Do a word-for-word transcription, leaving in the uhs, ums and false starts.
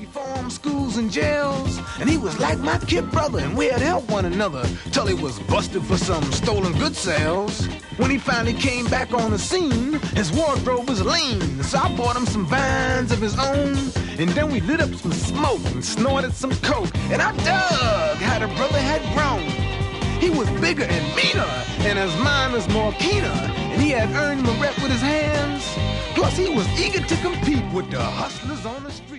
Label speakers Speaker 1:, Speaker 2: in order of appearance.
Speaker 1: He formed schools and jails, and he was like my kid brother, and we had helped one another till he was busted for some stolen goods sales. When he finally came back on the scene, his wardrobe was lean, so I bought him some vines of his own, and then we lit up some smoke and snorted some coke, and I dug how the brother had grown. He was bigger and meaner, and his mind was more keener, and he had earned the rep with his hands. Plus he was eager to compete with the hustlers on the street.